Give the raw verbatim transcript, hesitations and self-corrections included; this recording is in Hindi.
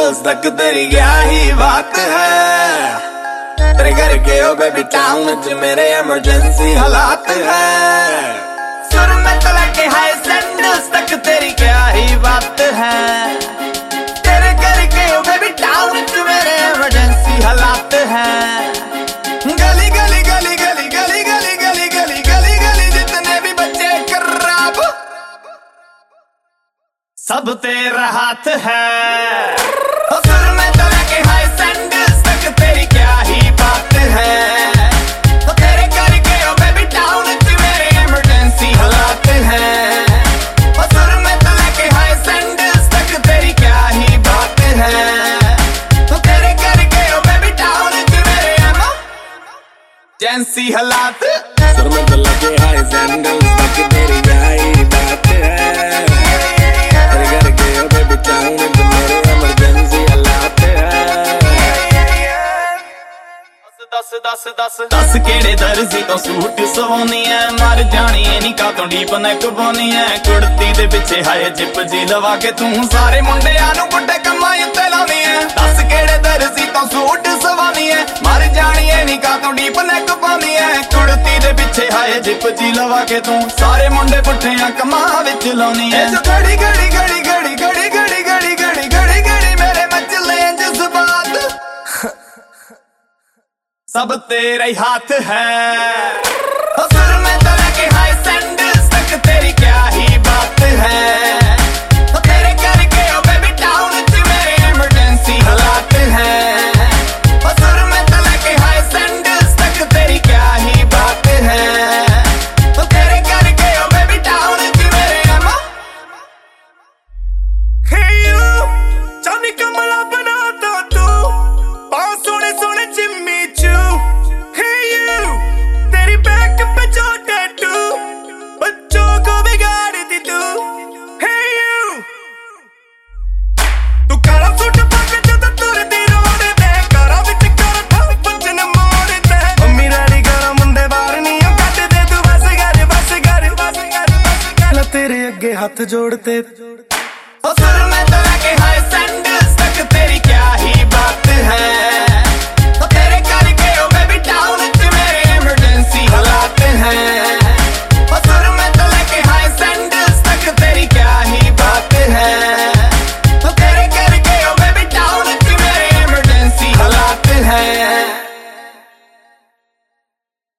सैंडल्स तक तेरी क्या ही बात है। तेरे घर के ओ बेबी टाउन च मेरे इमरजेंसी हालात है। सुर में तो लगे हाय सैंडल्स तक तेरी क्या ही बात है। तेरे घर के ओ बेबी टाउन च मेरे इमरजेंसी हालात है। गली गली गली गली गली गली गली गली गली गली जितने भी बच्चे खराब सब तेरा हाथ है। सुर में तो लगे हाय सैंडल्स तक तेरी क्या ही बात है। तो तेरे घर के ओ बेबी टाउन च मेरे इमरजेंसी हालात है। सुर में तो लगे हाय सैंडल्स तक तेरी क्या ही बात है। तो तेरे घर के ओ बेबी टाउन च मेरे इमरजेंसी हालात। सुर में तो लगे हाय सैंडल्स तक तेरी क्या ही बात है। दस दस दस दस केड़े दर्जी तो सूट सवानी है। मर जानी है नी का तो डीप नेक पानी है। कुड़ती दे पिछे हाय जिप जी लवा के तू सारे मुंडियां नू बुड्ढे कमाई उत्ते लानी है। दस केड़े दर्जी तो सूट सवानी है। मर जानी है नी का तो डीप नेक पानी है। कुड़ती दे पिछे हाय जिप जी लवा के तू सारे मुंडे पुट्ठियां कमा विच लानी है। जो घड़ी घड़ी घड़ी घड़ी घड़ी घड़ी घड़ी घड़ी घड़ी घड़ी मेरे मचले जज्बात सब तेरे ही हाथ है। सुर में तो लगे हाय सैंडल्स तक तेरी क्या ही बात है। तो तेरे घर के ओ बेबी टाउन च मेरे इमरजेंसी हालात है। सुर में तो लगे हाय सैंडल्स तक तेरी क्या ही बात है। तो तेरे घर के ओ बेबी टाउन च मेरे इमरजेंसी Hey you, जानी कमला बना दो तू पाँव सोने सोने जिम्मी चू। Hey you, तेरी बैक पे जो टैटू बच्चों को बिगाड़ती तू। Hey you, तू काला सूट पाके जद तुरदी रोड ते कारा विच कर था बचन मोड़ ते। मम्मी डैडी करा मुंडे बाहर नहीं कट दे तू बस कर बस कर बस कर बस कर तेरे अगे हाथ जोड़ते।